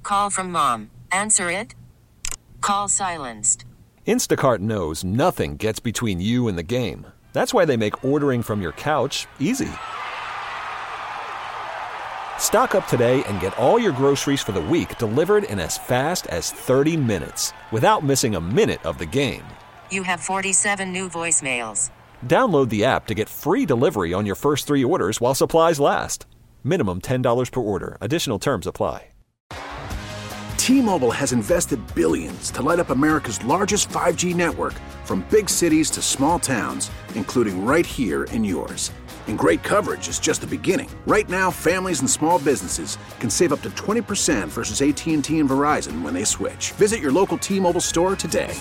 call from mom. Answer it. Call silenced. Instacart knows nothing gets between you and the game. That's why they make ordering from your couch easy. Stock up today and get all your groceries for the week delivered in as fast as 30 minutes without missing a minute of the game. You have 47 new voicemails. Download the app to get free delivery on your first 3 orders while supplies last. Minimum $10 per order. Additional terms apply. T-Mobile has invested billions to light up America's largest 5G network, from big cities to small towns, including right here in yours. And great coverage is just the beginning. Right now, families and small businesses can save up to 20% versus AT&T and Verizon when they switch. Visit your local T-Mobile store today.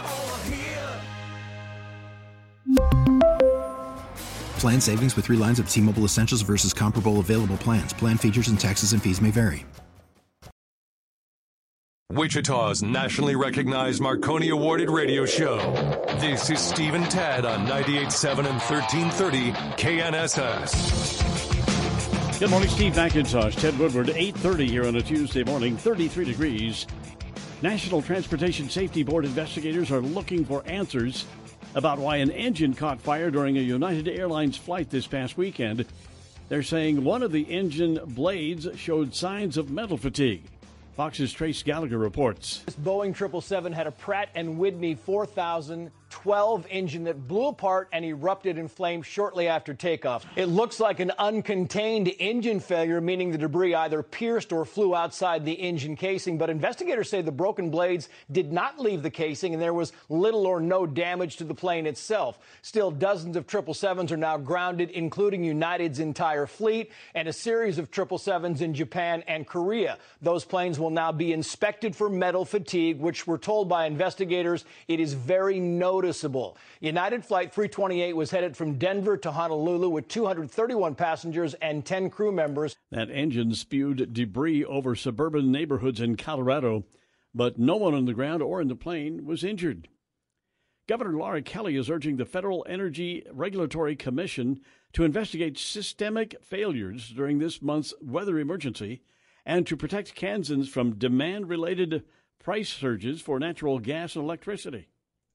Plan savings with 3 lines of T-Mobile Essentials versus comparable available plans. Plan features and taxes and fees may vary. Wichita's nationally recognized Marconi awarded radio show. This is Steve and Ted on 98.7 and 1330 KNSS. Good morning, Steve McIntosh, Ted Woodward, 8:30 here on a Tuesday morning, 33 degrees. National Transportation Safety Board investigators are looking for answers about why an engine caught fire during a United Airlines flight this past weekend. They're saying one of the engine blades showed signs of metal fatigue. Fox's Trace Gallagher reports. This Boeing 777 had a Pratt & Whitney 4012 engine that blew apart and erupted in flames shortly after takeoff. It looks like an uncontained engine failure, meaning the debris either pierced or flew outside the engine casing. But investigators say the broken blades did not leave the casing and there was little or no damage to the plane itself. Still, dozens of 777s are now grounded, including United's entire fleet and a series of 777s in Japan and Korea. Those planes will now be inspected for metal fatigue, which we're told by investigators it is very noticeable. United Flight 328 was headed from Denver to Honolulu with 231 passengers and 10 crew members. That engine spewed debris over suburban neighborhoods in Colorado, but no one on the ground or in the plane was injured. Governor Laura Kelly is urging the Federal Energy Regulatory Commission to investigate systemic failures during this month's weather emergency and to protect Kansans from demand-related price surges for natural gas and electricity.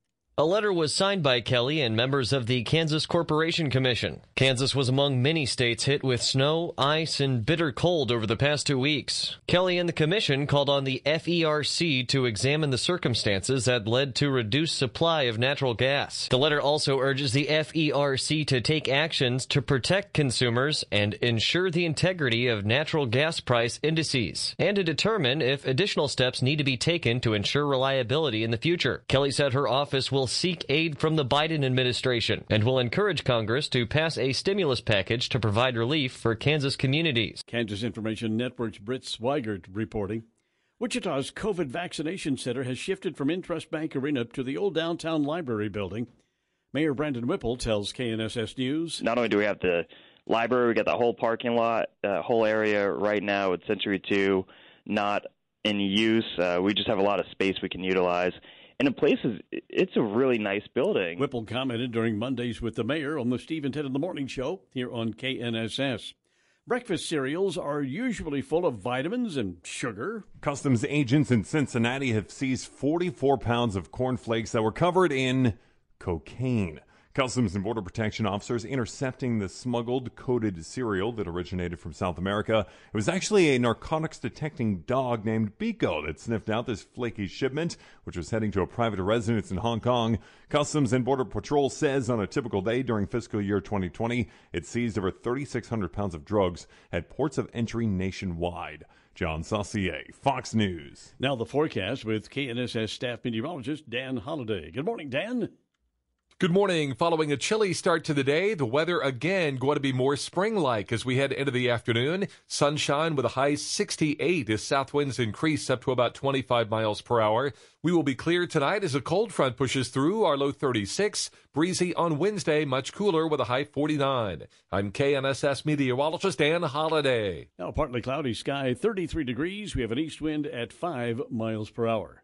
A letter was signed by Kelly and members of the Kansas Corporation Commission. Kansas was among many states hit with snow, ice, and bitter cold over the past 2 weeks. Kelly and the commission called on the FERC to examine the circumstances that led to reduced supply of natural gas. The letter also urges the FERC to take actions to protect consumers and ensure the integrity of natural gas price indices, and to determine if additional steps need to be taken to ensure reliability in the future. Kelly said her office will seek aid from the Biden administration and will encourage Congress to pass a stimulus package to provide relief for Kansas communities. Kansas Information Network's Britt Swigert reporting. Wichita's COVID vaccination center has shifted from Intrust Bank Arena to the old downtown library building. Mayor Brandon Whipple tells KNSS News. Not only do we have the library, we got the whole parking lot, whole area right now with Century 2 not in use. We just have a lot of space we can utilize. And in places, it's a really nice building. Whipple commented during Mondays with the mayor on the Steve and Ted in the Morning Show here on KNSS. Breakfast cereals are usually full of vitamins and sugar. Customs agents in Cincinnati have seized 44 pounds of cornflakes that were covered in cocaine. Customs and Border Protection officers intercepting the smuggled coated cereal that originated from South America. It was actually a narcotics detecting dog named Biko that sniffed out this flaky shipment, which was heading to a private residence in Hong Kong. Customs and Border Patrol says on a typical day during fiscal year 2020, it seized over 3,600 pounds of drugs at ports of entry nationwide. John Saucier, Fox News. Now the forecast with KNSS staff meteorologist Dan Holliday. Good morning, Dan. Good morning. Following a chilly start to the day, the weather again going to be more spring-like as we head into the afternoon. Sunshine with a high 68 as south winds increase up to about 25 miles per hour. We will be clear tonight as a cold front pushes through, our low 36. Breezy on Wednesday, much cooler with a high 49. I'm KNSS meteorologist Dan Holliday. Now partly cloudy sky, 33 degrees. We have an east wind at 5 miles per hour.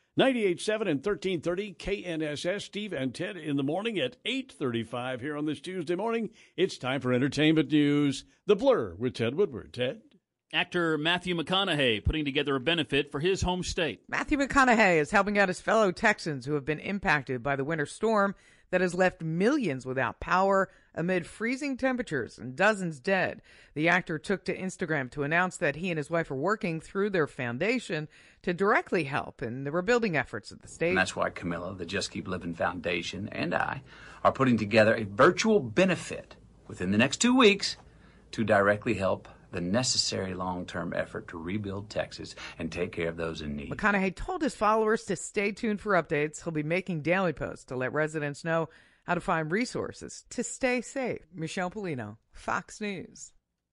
98.7 and 1330 KNSS, Steve and Ted in the morning at 8:35 here on this Tuesday morning. It's time for entertainment news. The Blur with Ted Woodward. Ted? Actor Matthew McConaughey putting together a benefit for his home state. Matthew McConaughey is helping out his fellow Texans who have been impacted by the winter storm that has left millions without power amid freezing temperatures and dozens dead. The actor took to Instagram to announce that he and his wife are working through their foundation to directly help in the rebuilding efforts of the state. And that's why Camilla, the Just Keep Living Foundation, and I are putting together a virtual benefit within the next 2 weeks to directly help the necessary long-term effort to rebuild Texas and take care of those in need. McConaughey told his followers to stay tuned for updates. He'll be making daily posts to let residents know how to find resources to stay safe. Michelle Polino, Fox News.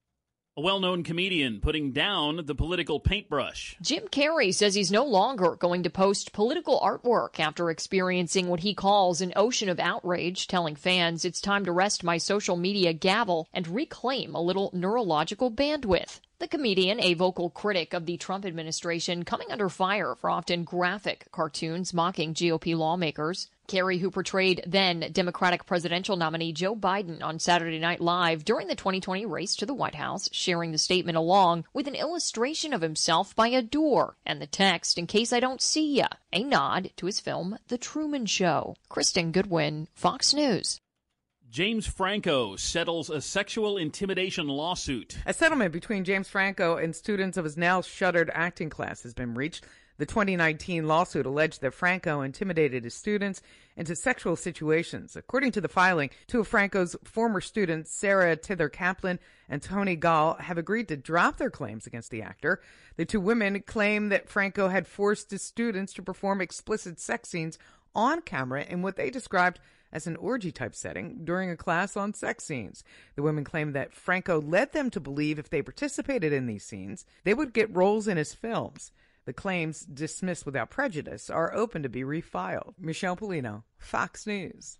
A well-known comedian putting down the political paintbrush. Jim Carrey says he's no longer going to post political artwork after experiencing what he calls an ocean of outrage, telling fans it's time to rest my social media gavel and reclaim a little neurological bandwidth. The comedian, a vocal critic of the Trump administration, coming under fire for often graphic cartoons mocking GOP lawmakers. Carrey, who portrayed then Democratic presidential nominee Joe Biden on Saturday Night Live during the 2020 race to the White House, sharing the statement along with an illustration of himself by a door and the text, "In case I don't see ya," a nod to his film The Truman Show. Kristen Goodwin, Fox News. James Franco settles a sexual intimidation lawsuit. A settlement between James Franco and students of his now shuttered acting class has been reached. The 2019 lawsuit alleged that Franco intimidated his students into sexual situations. According to the filing, two of Franco's former students, Sarah Tither Kaplan and Tony Gall, have agreed to drop their claims against the actor. The two women claim that Franco had forced his students to perform explicit sex scenes on camera in what they described as an orgy-type setting during a class on sex scenes. The women claim that Franco led them to believe if they participated in these scenes, they would get roles in his films. The claims, dismissed without prejudice, are open to be refiled. Michelle Polino, Fox News.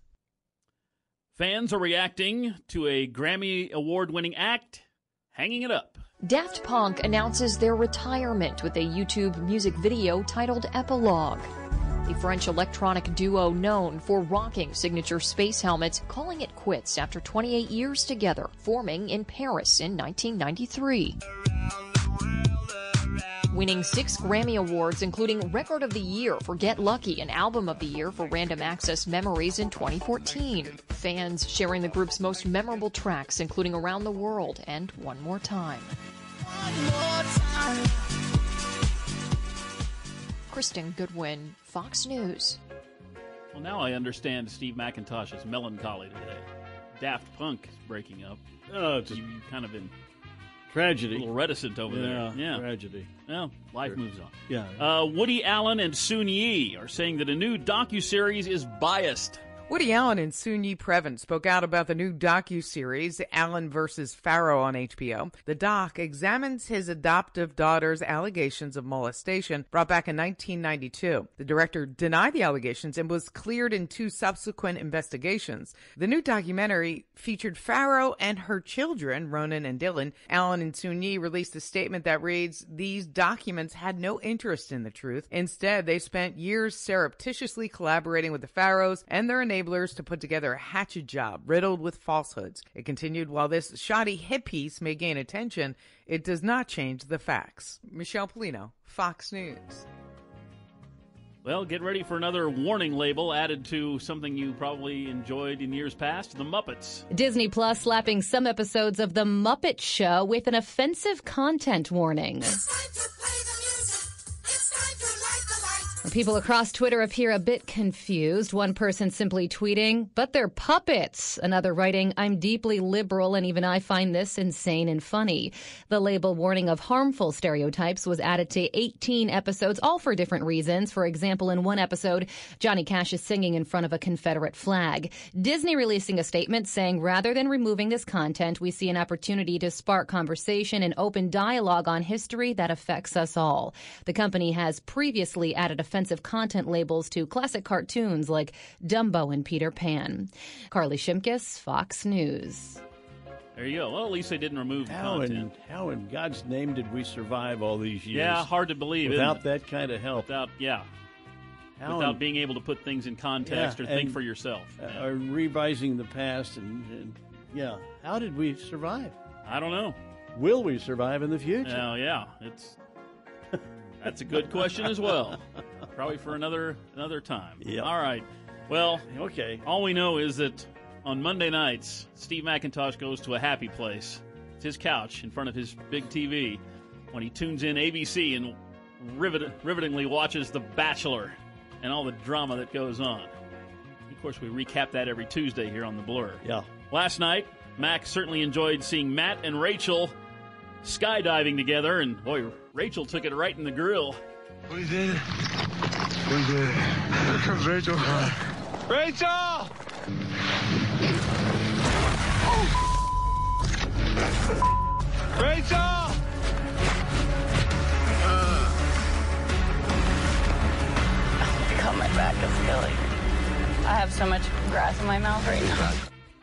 Fans are reacting to a Grammy Award-winning act hanging it up. Daft Punk announces their retirement with a YouTube music video titled Epilogue. The French electronic duo known for rocking signature space helmets, calling it quits after 28 years together, forming in Paris in 1993. Winning 6 Grammy Awards, including Record of the Year for Get Lucky and Album of the Year for Random Access Memories in 2014. Fans sharing the group's most memorable tracks, including Around the World and One More Time. Kristen Goodwin, Fox News. Well, now I understand Steve McIntosh's melancholy today. Daft Punk is breaking up. Oh, it's you kind of been tragedy. A little reticent over there. Yeah, tragedy. Well, life moves on. Yeah. Woody Allen and Soon Yi are saying that a new docuseries is biased. Woody Allen and Soon Yi Previn spoke out about the new docuseries, Allen vs. Farrow on HBO. The doc examines his adoptive daughter's allegations of molestation brought back in 1992. The director denied the allegations and was cleared in 2 subsequent investigations. The new documentary featured Farrow and her children, Ronan and Dylan. Allen and Soon Yi released a statement that reads, "These documents had no interest in the truth. Instead, they spent years surreptitiously collaborating with the Farrows and their enablers to put together a hatchet job riddled with falsehoods." It continued, "While this shoddy hit piece may gain attention, it does not change the facts." Michelle Polino, Fox News. Well, get ready for another warning label added to something you probably enjoyed in years past, The Muppets. Disney Plus slapping some episodes of The Muppet Show with an offensive content warning. People across Twitter appear a bit confused. One person simply tweeting, "But they're puppets." Another writing, "I'm deeply liberal and even I find this insane and funny." The label warning of harmful stereotypes was added to 18 episodes, all for different reasons. For example, in one episode, Johnny Cash is singing in front of a Confederate flag. Disney releasing a statement saying, "Rather than removing this content, we see an opportunity to spark conversation and open dialogue on history that affects us all." The company has previously added offensive content labels to classic cartoons like Dumbo and Peter Pan. Carly Shimkus, Fox News. There you go. Well, at least they didn't remove the content. How in God's name did we survive all these years? Yeah, hard to believe. Without that kind of help. Without being able to put things in context or think for yourself. Revising the past and how did we survive? I don't know. Will we survive in the future? Oh, yeah. That's a good question as well. Probably for another time. Yep. All right. Well, okay. All we know is that on Monday nights, Steve McIntosh goes to a happy place. It's his couch in front of his big TV when he tunes in ABC and rivetingly watches The Bachelor and all the drama that goes on. Of course, we recap that every Tuesday here on The Blur. Yeah. Last night, Mac certainly enjoyed seeing Matt and Rachel skydiving together, and boy, Rachel took it right in the grill. We did it. We did it. Here comes Rachel. Rachel! Oh. Rachel! Oh my God, my back is killing. I have so much grass in my mouth right now.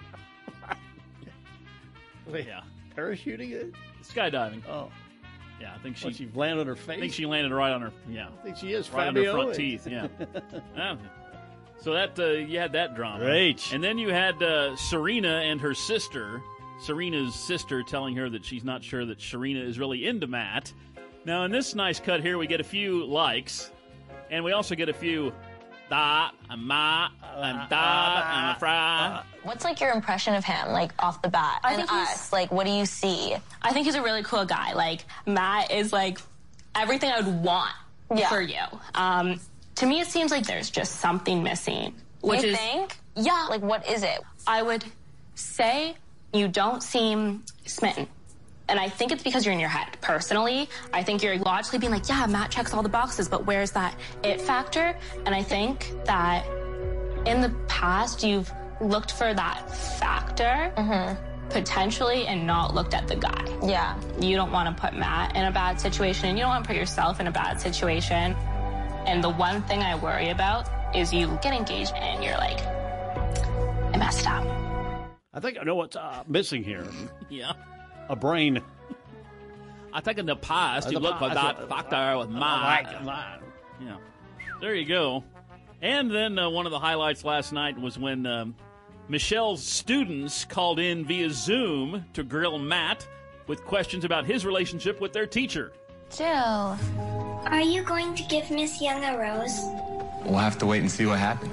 Wait, parachuting it? Skydiving. Oh. Yeah, I think she landed on her face? I think she landed right on her, yeah. I think she is right Fabio. on her front teeth, yeah. So that you had that drama. Great. And then you had Serena and her sister, Serena's sister telling her that she's not sure that Serena is really into Matt. Now, in this nice cut here, we get a few likes, and we also get a few da, I'm ma, I'm da, I'm a fra. What's like your impression of him, like off the bat? I and think he's- us, like what do you see? I think he's a really cool guy. Like, Matt is like everything I would want for you. To me, it seems like there's just something missing. Which You is, think? Yeah. Like what is it? I would say you don't seem smitten. And I think it's because you're in your head. Personally, I think you're logically being like, yeah, Matt checks all the boxes, but where's that it factor? And I think that in the past, you've looked for that factor potentially and not looked at the guy. Yeah. You don't want to put Matt in a bad situation and you don't want to put yourself in a bad situation. And the one thing I worry about is you get engaged and you're like, I messed up. I think I know what's missing here. Yeah. A brain. I think in the past, you look for that factor with Matt. Yeah. There you go. And then one of the highlights last night was when Michelle's students called in via Zoom to grill Matt with questions about his relationship with their teacher. Jill, are you going to give Miss Young a rose? We'll have to wait and see what happens.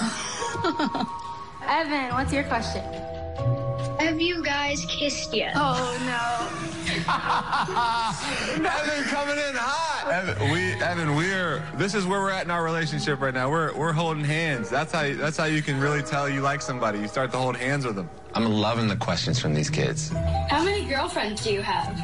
Evan, what's your question? Have you guys kissed yet? Oh, no. Evan coming in hot. Evan, this is where we're at in our relationship right now. We're holding hands. That's how you can really tell you like somebody. You start to hold hands with them. I'm loving the questions from these kids. How many girlfriends do you have?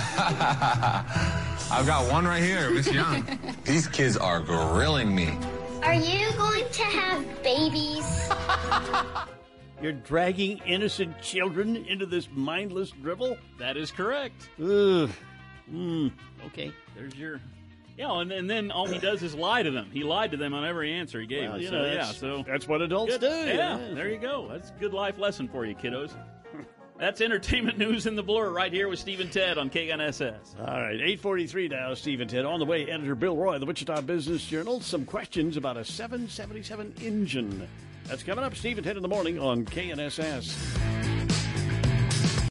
I've got one right here, Miss Young. These kids are grilling me. Are you going to have babies? You're dragging innocent children into this mindless dribble? That is correct. Ugh. Okay. There's your... Yeah, and then all he does is lie to them. He lied to them on every answer he gave. Well, them. so that's what adults do. Yeah, there you go. That's a good life lesson for you, kiddos. That's entertainment news in the Blur right here with Steve and Ted on KNSS. All right, 8:43 now, Steve and Ted. On the way, editor Bill Roy, the Wichita Business Journal. Some questions about a 777 engine. That's coming up, Steve and Ted in the morning on KNSS.